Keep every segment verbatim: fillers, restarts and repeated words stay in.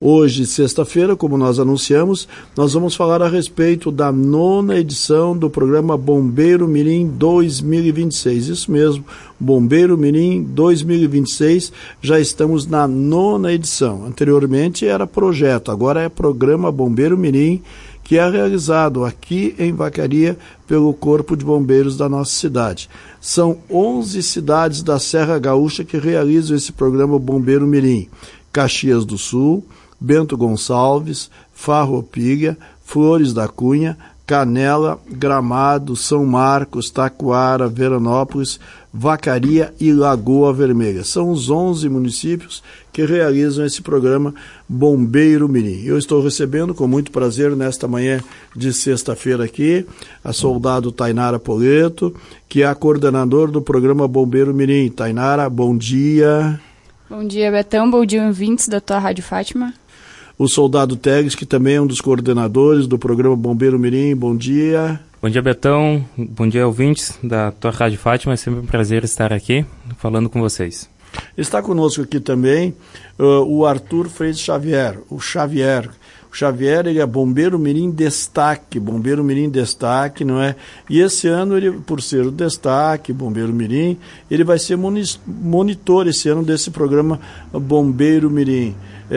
Hoje, sexta-feira, como nós anunciamos, nós vamos falar a respeito da nona edição do programa Bombeiro Mirim dois mil e vinte e seis. Isso mesmo, Bombeiro Mirim dois mil e vinte e seis, já estamos na nona edição. Anteriormente era projeto, agora é programa Bombeiro Mirim, que é realizado aqui em Vacaria pelo Corpo de Bombeiros da nossa cidade. São onze cidades da Serra Gaúcha que realizam esse programa Bombeiro Mirim. Caxias do Sul, Bento Gonçalves, Farroupilha, Flores da Cunha, Canela, Gramado, São Marcos, Taquara, Veranópolis, Vacaria e Lagoa Vermelha. São os onze municípios que realizam esse programa Bombeiro Mirim. Eu estou recebendo com muito prazer nesta manhã de sexta-feira aqui a soldado Tainara Poleto, que é a coordenadora do programa Bombeiro Mirim. Tainara, bom dia. Bom dia, Betão. Bom dia, ouvintes da tua Rádio Fátima. O soldado Teles, que também é um dos coordenadores do programa Bombeiro Mirim. Bom dia. Bom dia, Betão. Bom dia, ouvintes da tua Rádio Fátima. É sempre um prazer estar aqui falando com vocês. Está conosco aqui também uh, o Arthur Freitas Xavier, o Xavier. O Xavier, ele é Bombeiro Mirim Destaque, Bombeiro Mirim Destaque, não é? E esse ano, ele, por ser o Destaque, Bombeiro Mirim, ele vai ser monitor esse ano desse programa Bombeiro Mirim.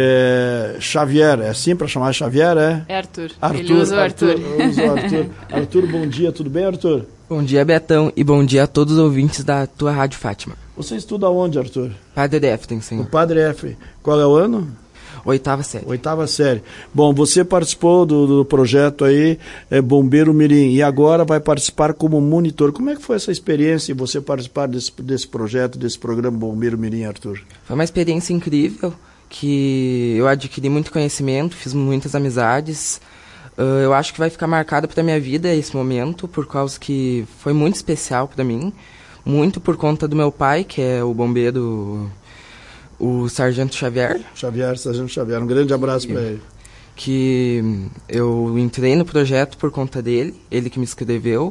É, Xavier, é assim para chamar Xavier, é? É Arthur. Arthur Ele usa o Arthur. Arthur, usa o Arthur. Arthur, bom dia, tudo bem, Arthur? Bom dia, Betão, e bom dia a todos os ouvintes da tua Rádio Fátima. Você estuda onde, Arthur? Padre Efraim, senhor. O Padre Efraim. Qual é o ano? Oitava série. Oitava série. Bom, você participou do, do projeto aí, é, Bombeiro Mirim, e agora vai participar como monitor. Como é que foi essa experiência, você participar desse, desse projeto, desse programa Bombeiro Mirim, Arthur? Foi uma experiência incrível, que eu adquiri muito conhecimento, fiz muitas amizades. Uh, eu acho que vai ficar marcado para minha vida esse momento, por causa que foi muito especial para mim. Muito por conta do meu pai, que é o bombeiro, o Sargento Xavier. Xavier, Sargento Xavier. Um grande abraço para ele. Que eu entrei no projeto por conta dele, ele que me inscreveu.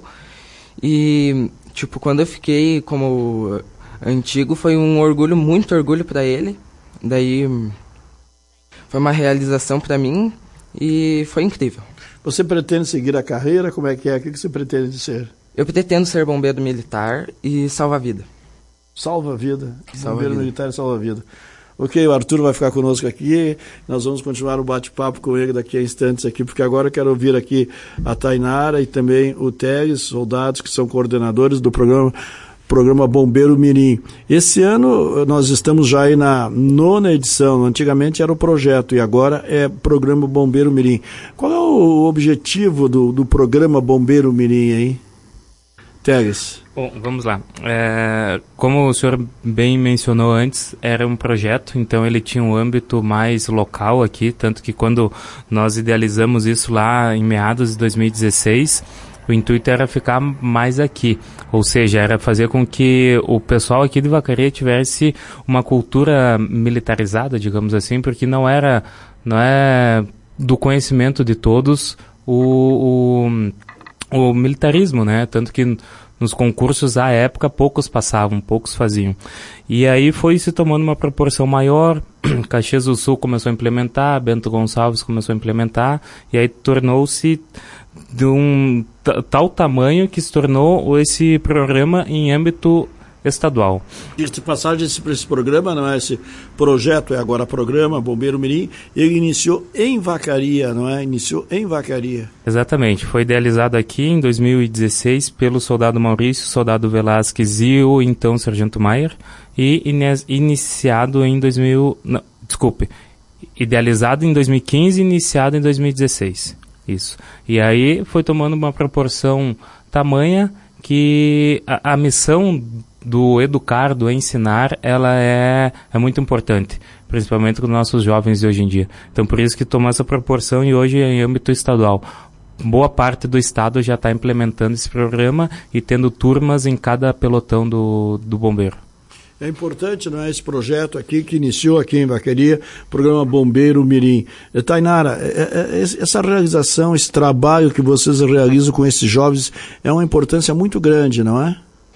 E, tipo, quando eu fiquei como antigo, foi um orgulho, muito orgulho para ele. Daí foi uma realização para mim e foi incrível. Você pretende seguir a carreira? Como é que é? O que você pretende ser? Eu pretendo ser bombeiro militar e salva-vida. Salva-vida. Salva bombeiro vida. militar e salva-vida. Ok, o Arthur vai ficar conosco aqui. Nós vamos continuar o bate-papo com ele daqui a instantes aqui, porque agora eu quero ouvir aqui a Tainara e também o Teles, soldados que são coordenadores do programa Programa Bombeiro Mirim. Esse ano nós estamos já aí na nona edição, antigamente era o projeto e agora é Programa Bombeiro Mirim. Qual é o objetivo do, do Programa Bombeiro Mirim aí? Teles. Bom, vamos lá. É, como o senhor bem mencionou antes, era um projeto, então ele tinha um âmbito mais local aqui, tanto que quando nós idealizamos isso lá em meados de dois mil e dezesseis, o intuito era ficar mais aqui, ou seja, era fazer com que o pessoal aqui de Vacaria tivesse uma cultura militarizada, digamos assim, porque não era, não é do conhecimento de todos o, o, o militarismo, né? Tanto que nos concursos à época poucos passavam, poucos faziam. E aí foi se tomando uma proporção maior, Caxias do Sul começou a implementar, Bento Gonçalves começou a implementar, e aí tornou-se de um t- tal tamanho que se tornou esse programa em âmbito estadual. Esse passagem esse, esse programa, não é? Esse projeto é agora programa Bombeiro Mirim, ele iniciou em Vacaria, não é? Iniciou em Vacaria. Exatamente, foi idealizado aqui em dois mil e dezesseis pelo soldado Maurício, soldado Velasquez e o então Sargento Maier, e ine- iniciado em dois mil, não, desculpe, idealizado em dois mil e quinze e iniciado em dois mil e dezesseis. Isso. E aí foi tomando uma proporção tamanha que a, a missão do educar, do ensinar, ela é, é muito importante, principalmente com os nossos jovens de hoje em dia. Então por isso que tomou essa proporção e hoje é em âmbito estadual. Boa parte do estado já está implementando esse programa e tendo turmas em cada pelotão do, do bombeiro. É importante, não é, esse projeto aqui que iniciou aqui em Vacaria, programa Bombeiro Mirim. Tainara, é, é, essa realização, esse trabalho que vocês realizam com esses jovens é uma importância muito grande, não é?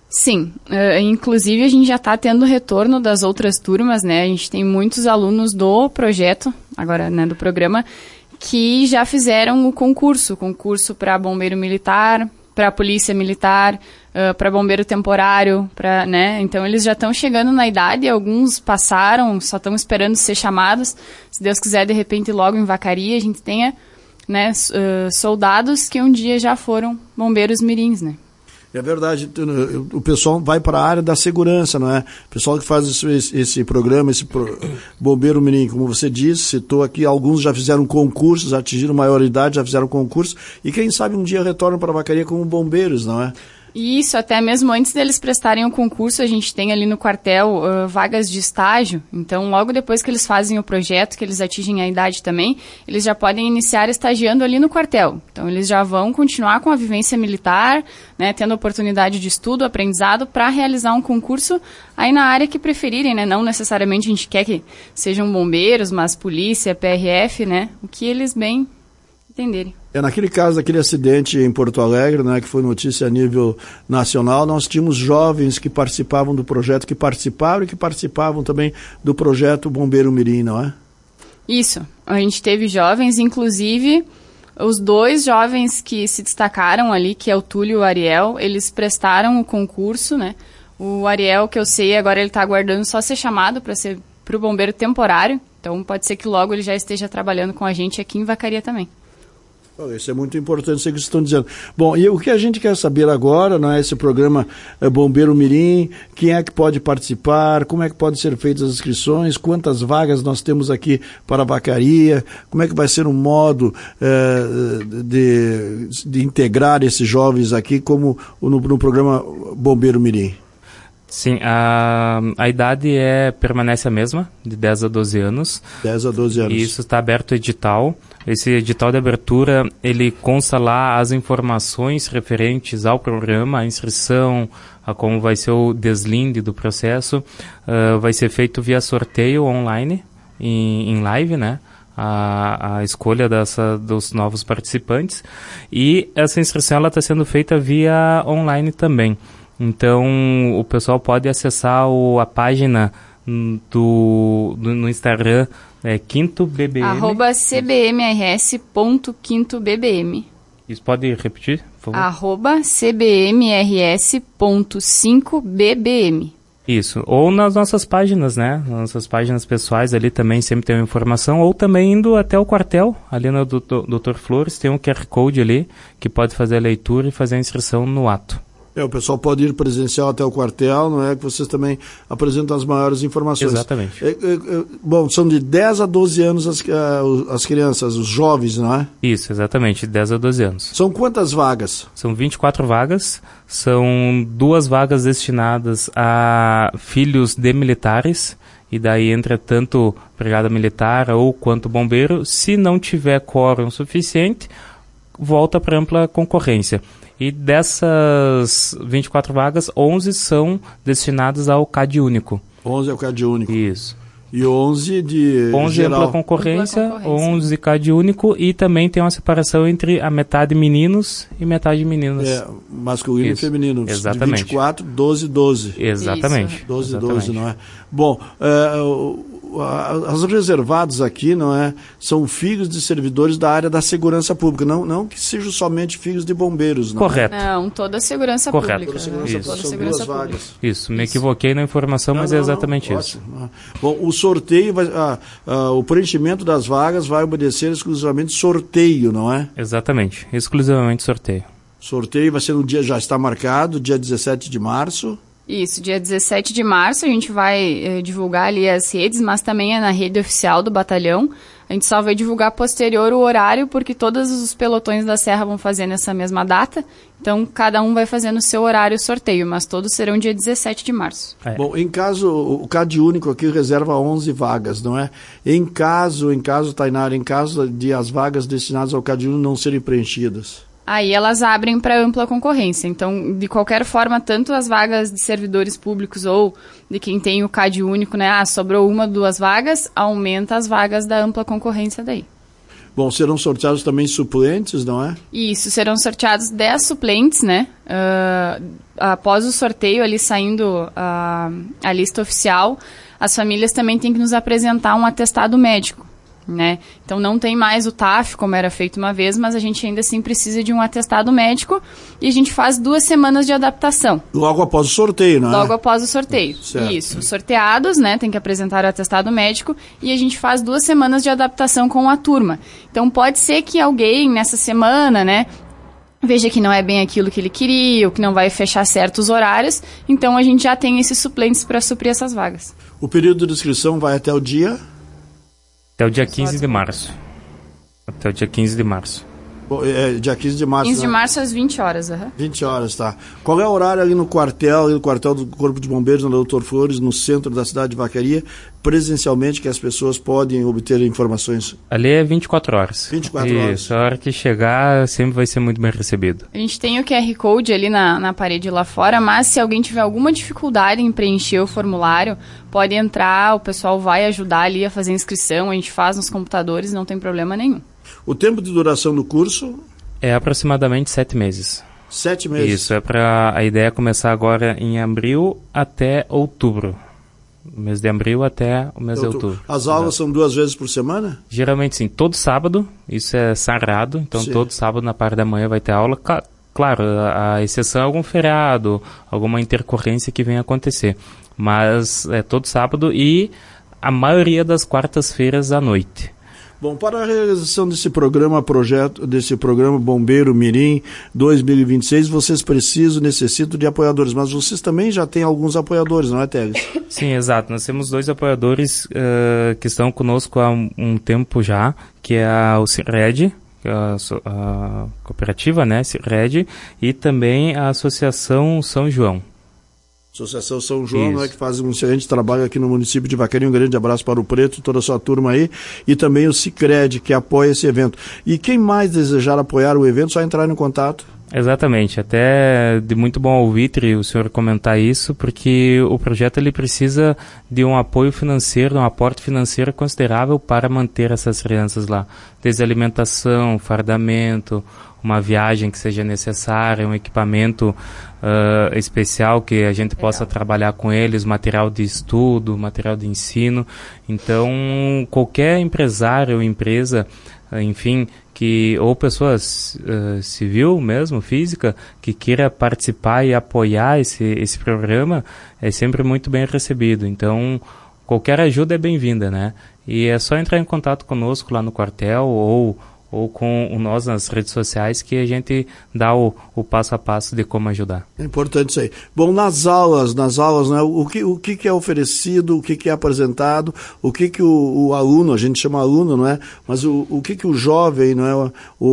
Sim, uh, inclusive a gente já está tendo retorno das outras turmas, né? A gente tem muitos alunos do projeto, agora, né, do programa, que já fizeram o concurso, concurso para bombeiro militar, para polícia militar, uh, para bombeiro temporário, pra, né? Então eles já estão chegando na idade, alguns passaram, só estão esperando ser chamados. Se Deus quiser, de repente, logo em Vacaria, a gente tenha, né, uh, soldados que um dia já foram bombeiros mirins, né? É verdade, o pessoal vai para a área da segurança, não é? O pessoal que faz esse, esse programa, esse pro, Bombeiro Mirim, como você disse, citou aqui, alguns já fizeram concursos, atingiram maioridade, já fizeram concurso, e quem sabe um dia retornam para a Vacaria como bombeiros, não é? Isso, até mesmo antes deles prestarem o concurso, a gente tem ali no quartel uh, vagas de estágio. Então, logo depois que eles fazem o projeto, que eles atingem a idade também, eles já podem iniciar estagiando ali no quartel. Então, eles já vão continuar com a vivência militar, né, tendo oportunidade de estudo, aprendizado, para realizar um concurso aí na área que preferirem, né? Não necessariamente a gente quer que sejam bombeiros, mas polícia, P R F, né? O que eles bem entenderem. É, naquele caso, daquele acidente em Porto Alegre, né, que foi notícia a nível nacional, nós tínhamos jovens que participavam do projeto, que participaram e que participavam também do projeto Bombeiro Mirim, não é? Isso. A gente teve jovens, inclusive os dois jovens que se destacaram ali, que é o Túlio e o Ariel, eles prestaram o concurso, né? O Ariel, que eu sei, agora ele está aguardando só ser chamado para ser para o bombeiro temporário, então pode ser que logo ele já esteja trabalhando com a gente aqui em Vacaria também. Isso é muito importante, isso que vocês estão dizendo. Bom, e o que a gente quer saber agora, né, esse programa é, Bombeiro Mirim, quem é que pode participar, como é que podem ser feitas as inscrições, quantas vagas nós temos aqui para a Vacaria, como é que vai ser o modo é, de, de integrar esses jovens aqui como no, no programa Bombeiro Mirim? Sim, a, a idade é, permanece a mesma, de dez a doze anos. dez a doze anos. E isso está aberto edital. Esse edital de abertura, ele consta lá as informações referentes ao programa, a inscrição, a como vai ser o deslinde do processo. Uh, vai ser feito via sorteio online, em, em live, né? A, a escolha dessa, dos novos participantes. E essa inscrição está sendo feita via online também. Então, o pessoal pode acessar o, a página do, do, no Instagram, é quinto B B M. Arroba c b m r s ponto quinto b b m. Isso pode repetir, por favor? Arroba c b m r s ponto cinco b b m. Isso, ou nas nossas páginas, né? Nas nossas páginas pessoais ali também sempre tem uma informação, ou também indo até o quartel, ali no doutor Flores, tem um Q R Code ali, que pode fazer a leitura e fazer a inscrição no ato. É, o pessoal pode ir presencial até o quartel, não é? Que vocês também apresentam as maiores informações. Exatamente. É, é, é, bom, são de dez a doze anos as, as crianças, os jovens, não é? Isso, exatamente, de dez a doze anos. São quantas vagas? São vinte e quatro vagas, são duas vagas destinadas a filhos de militares, e daí entra tanto brigada militar ou quanto bombeiro. Se não tiver quórum suficiente, volta para ampla concorrência. E dessas vinte e quatro vagas, onze são destinadas ao C A D único. onze é o C A D único. Isso. E onze de onze geral. ampla concorrência, Ampla concorrência. onze C A D único, e também tem uma separação entre a metade meninos e metade meninas. É, masculino Isso. e feminino. Exatamente. De vinte e quatro, doze, doze. Exatamente. doze, Exatamente. doze, não é? Bom, é, o, as reservados aqui, não é, são filhos de servidores da área da segurança pública, não, não que sejam somente filhos de bombeiros. Não. Correto. Não, toda a segurança Correto. pública. Toda a segurança, Né? Isso. Toda a são segurança duas pública. vagas. Isso, me Isso. equivoquei na informação, Não, mas não, é exatamente não, isso. ótimo. Bom, o sorteio, vai, ah, ah, o preenchimento das vagas vai obedecer exclusivamente sorteio, não é? Exatamente, exclusivamente sorteio. Sorteio vai ser no dia, já está marcado, dia dezessete de março. Isso, dia dezessete de março a gente vai eh, divulgar ali as redes, mas também é na rede oficial do batalhão. A gente só vai divulgar posterior o horário, porque todos os pelotões da Serra vão fazer nessa mesma data. Então, cada um vai fazer no seu horário o sorteio, mas todos serão dia dezessete de março. É. Bom, em caso, o C A D único aqui reserva onze vagas, não é? Em caso, em caso, Tainara, em caso de as vagas destinadas ao C A D único não serem preenchidas. Aí elas abrem para ampla concorrência. Então, de qualquer forma, tanto as vagas de servidores públicos ou de quem tem o C A D único, né? Ah, sobrou uma, duas vagas, aumenta as vagas da ampla concorrência daí. Bom, serão sorteados também suplentes, não é? Isso, serão sorteados dez suplentes, né? Uh, após o sorteio, ali saindo uh, a lista oficial, as famílias também têm que nos apresentar um atestado médico, né? Então não tem mais o T A F, como era feito uma vez, mas a gente ainda assim precisa de um atestado médico e a gente faz duas semanas de adaptação. Logo após o sorteio, não é? Logo após o sorteio. Certo. Isso. Sorteados, né? Tem que apresentar o atestado médico e a gente faz duas semanas de adaptação com a turma. Então pode ser que alguém nessa semana, né, veja que não é bem aquilo que ele queria, ou que não vai fechar certos horários, então a gente já tem esses suplentes para suprir essas vagas. O período de inscrição vai até o dia? Até o dia quinze de março. Até o dia quinze de março. Bom, é, dia quinze de março. quinze de né? março às vinte horas. Uhum. vinte horas, tá. Qual é o horário ali no quartel, ali no quartel do Corpo de Bombeiros, na doutor Flores, no centro da cidade de Vacaria, presencialmente, que as pessoas podem obter informações? Ali é vinte e quatro horas. vinte e quatro horas. Isso, a hora que chegar sempre vai ser muito bem recebido. A gente tem o Q R Code ali na, na parede lá fora, mas se alguém tiver alguma dificuldade em preencher o formulário, pode entrar, o pessoal vai ajudar ali a fazer a inscrição, a gente faz nos computadores, não tem problema nenhum. O tempo de duração do curso? É aproximadamente sete meses. Sete meses? Isso, é para a ideia é começar agora em abril até outubro. O mês de abril até o mês outubro. de outubro. As aulas Exato. são duas vezes por semana? Geralmente sim, todo sábado, isso é sagrado, então Sim. todo sábado na parte da manhã vai ter aula. Ca- Claro, a, a exceção é algum feriado, alguma intercorrência que venha acontecer. Mas é todo sábado e a maioria das quartas-feiras à noite. Bom, para a realização desse programa, projeto, desse programa Bombeiro Mirim dois mil e vinte e seis, vocês precisam, necessitam de apoiadores, mas vocês também já têm alguns apoiadores, não é, Teles? Sim, exato. Nós temos dois apoiadores uh, que estão conosco há um, um tempo já, que é a, o CIRRED, a, a cooperativa, né, CIRRED, e também a Associação São João. Associação São João, né, que faz um excelente trabalho aqui no município de Vacaria. Um grande abraço para o Preto, toda a sua turma aí. E também o Sicredi, que apoia esse evento. E quem mais desejar apoiar o evento, só entrar em contato. Exatamente, até de muito bom ouvir o senhor comentar isso, porque o projeto ele precisa de um apoio financeiro, um aporte financeiro considerável para manter essas crianças lá. Desde alimentação, fardamento, uma viagem que seja necessária, um equipamento uh, especial que a gente possa Legal. trabalhar com eles, material de estudo, material de ensino. Então, qualquer empresário ou empresa, enfim, que, ou pessoa uh, civil mesmo, física, que queira participar e apoiar esse, esse programa, é sempre muito bem recebido. Então, qualquer ajuda é bem-vinda, né? E é só entrar em contato conosco lá no quartel ou, ou com nós nas redes sociais que a gente dá o, o passo a passo de como ajudar. É importante isso aí. Bom, nas aulas, nas aulas, né, o, que, o que, que é oferecido, o que, que é apresentado, o que, que o, o aluno, a gente chama aluno, não é? Mas o, o que, que o jovem, não é? O,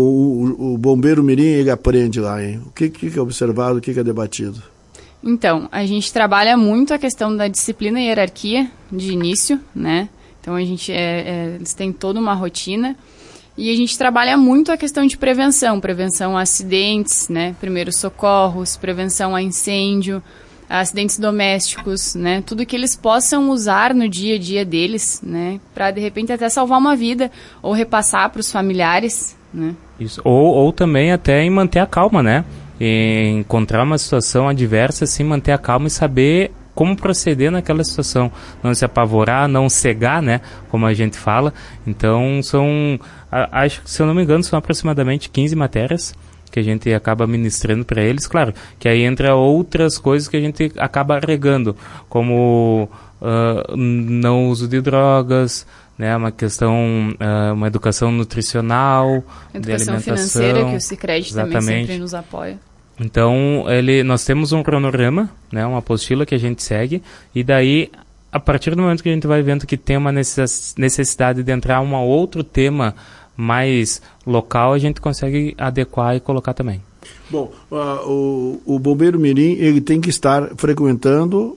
o, o bombeiro mirim, ele aprende lá, hein? O que, que é observado, o que, que é debatido? Então, a gente trabalha muito a questão da disciplina e hierarquia de início, né? Então, a gente é, é, eles têm toda uma rotina. E a gente trabalha muito a questão de prevenção, prevenção a acidentes, né? Primeiros socorros, prevenção a incêndio, a acidentes domésticos, né? Tudo que eles possam usar no dia a dia deles, né? Para, de repente, até salvar uma vida ou repassar para os familiares, né? Isso. Ou, ou também até em manter a calma, né? Em encontrar uma situação adversa, assim, manter a calma e saber como proceder naquela situação, não se apavorar, não cegar, né, como a gente fala. Então, são, a, acho que, se eu não me engano, são aproximadamente quinze matérias que a gente acaba ministrando para eles. Claro, que aí entra outras coisas que a gente acaba agregando, como uh, não uso de drogas, né, uma questão, uh, uma educação nutricional, educação de alimentação financeira, que o Sicredi também sempre nos apoia. Então, ele, nós temos um cronograma, né, uma apostila que a gente segue, e daí, a partir do momento que a gente vai vendo que tem uma necessidade de entrar um outro tema mais local, a gente consegue adequar e colocar também. Bom, uh, o, o bombeiro mirim, ele tem que estar frequentando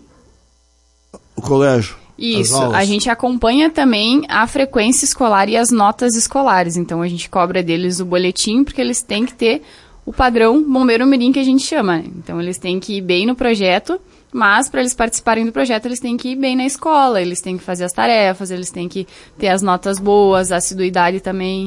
o colégio. Isso, a gente acompanha também a frequência escolar e as notas escolares, então a gente cobra deles o boletim, porque eles têm que ter o padrão bombeiro mirim que a gente chama. Então, eles têm que ir bem no projeto, mas para eles participarem do projeto, eles têm que ir bem na escola, eles têm que fazer as tarefas, eles têm que ter as notas boas, a assiduidade também.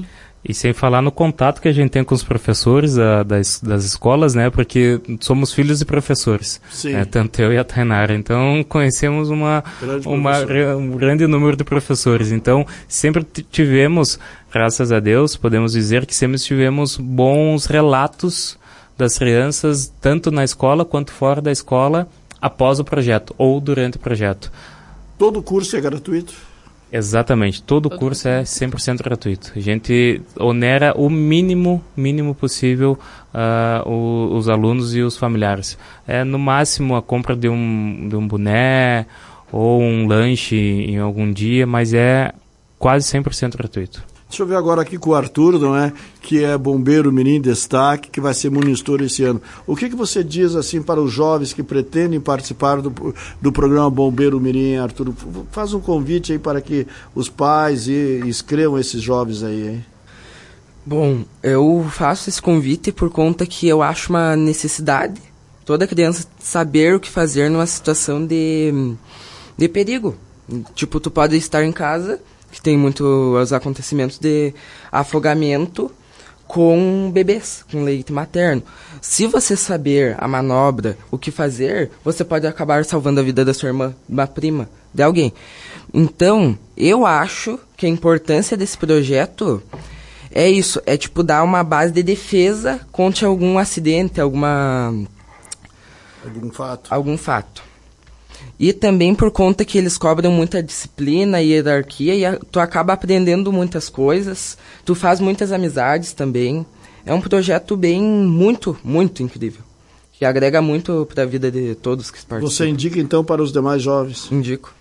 E sem falar no contato que a gente tem com os professores da, das, das escolas, né? Porque somos filhos de professores. Sim. Né? Tanto eu e a Tainara. Então, conhecemos uma, Grande uma, um grande número de professores. Então, sempre tivemos, graças a Deus, podemos dizer que sempre tivemos bons relatos das crianças, tanto na escola quanto fora da escola, após o projeto ou durante o projeto. Todo curso é gratuito? Exatamente, todo o curso é cem por cento gratuito. A gente onera o mínimo, mínimo possível uh, o, os alunos e os familiares. É no máximo a compra de um, de um boné ou um lanche em algum dia, mas é quase cem por cento gratuito. Deixa eu ver agora aqui com o Arthur, não é? Que é bombeiro mirim destaque, que vai ser monitor esse ano. O que, que você diz assim para os jovens que pretendem participar do, do programa Bombeiro Mirim, Arthur? Faz um convite aí para que os pais e, inscrevam esses jovens aí, hein? Bom, eu faço esse convite por conta que eu acho uma necessidade toda criança saber o que fazer numa situação de, de perigo. Tipo, tu pode estar em casa, que tem muitos acontecimentos de afogamento com bebês, com leite materno. Se você saber a manobra, o que fazer, você pode acabar salvando a vida da sua irmã, de uma prima, de alguém. Então, eu acho que a importância desse projeto é isso, é tipo dar uma base de defesa contra algum acidente, alguma... Algum fato. Algum fato. E também por conta que eles cobram muita disciplina e hierarquia, e a, tu acaba aprendendo muitas coisas, tu faz muitas amizades também. É um projeto bem, muito, muito incrível, que agrega muito para a vida de todos que participam. Você indica então para os demais jovens? Indico.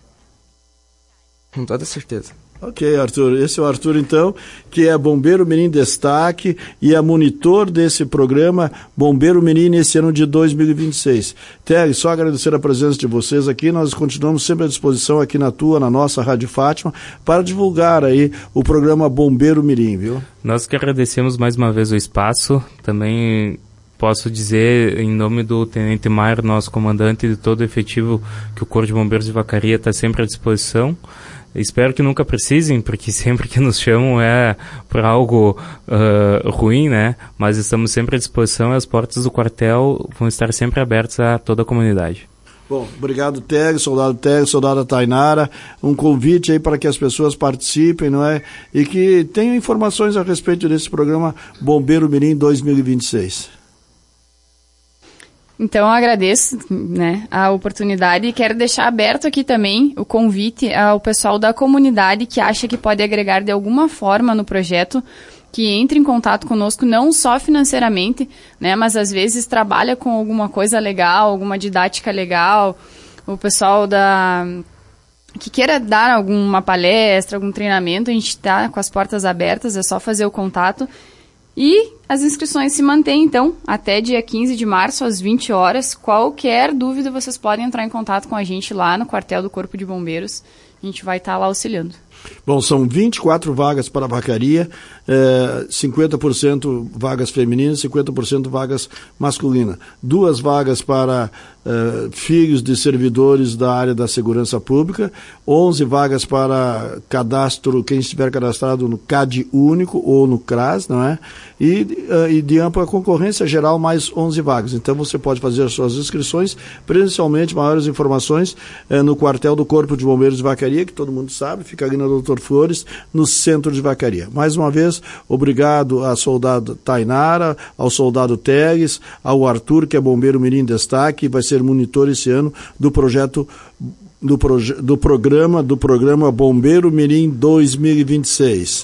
Com toda certeza. Ok, Arthur. Esse é o Arthur, então, que é Bombeiro Mirim Destaque e é monitor desse programa Bombeiro Mirim nesse ano de dois mil e vinte e seis. Teg, só agradecer a presença de vocês aqui. Nós continuamos sempre à disposição aqui na tua, na nossa Rádio Fátima, para divulgar aí o programa Bombeiro Mirim, viu? Nós que agradecemos mais uma vez o espaço. Também posso dizer, em nome do Tenente Maier, nosso comandante, e de todo o efetivo, que o Corpo de Bombeiros de Vacaria está sempre à disposição. Espero que nunca precisem, porque sempre que nos chamam é por algo uh, ruim, né? Mas estamos sempre à disposição e as portas do quartel vão estar sempre abertas a toda a comunidade. Bom, obrigado, Teg, soldado Teg, soldada Tainara. Um convite aí para que as pessoas participem, não é? E que tenham informações a respeito desse programa Bombeiro Mirim dois mil e vinte e seis. Então, eu agradeço, né, a oportunidade e quero deixar aberto aqui também o convite ao pessoal da comunidade que acha que pode agregar de alguma forma no projeto, que entre em contato conosco, não só financeiramente, né, mas às vezes trabalha com alguma coisa legal, alguma didática legal, o pessoal da... que queira dar alguma palestra, algum treinamento, a gente está com as portas abertas, é só fazer o contato. E as inscrições se mantêm, então, até dia quinze de março, às vinte horas. Qualquer dúvida, vocês podem entrar em contato com a gente lá no quartel do Corpo de Bombeiros. A gente vai estar lá auxiliando. Bom, são vinte e quatro vagas para a vacaria, eh, cinquenta por cento vagas femininas, cinquenta por cento vagas masculinas. Duas vagas para eh, filhos de servidores da área da segurança pública, onze vagas para cadastro, quem estiver cadastrado no C A D único ou no C R A S, não é? E, eh, e de ampla concorrência geral, mais onze vagas. Então você pode fazer as suas inscrições, presencialmente, maiores informações eh, no quartel do Corpo de Bombeiros de Vacaria, que todo mundo sabe, fica ali na doutor Flores, no centro de Vacaria. Mais uma vez, obrigado à soldado Tainara, ao soldado Teres, ao Arthur, que é bombeiro mirim destaque, vai ser monitor esse ano do projeto do, proje- do programa do programa Bombeiro Mirim dois mil e vinte e seis.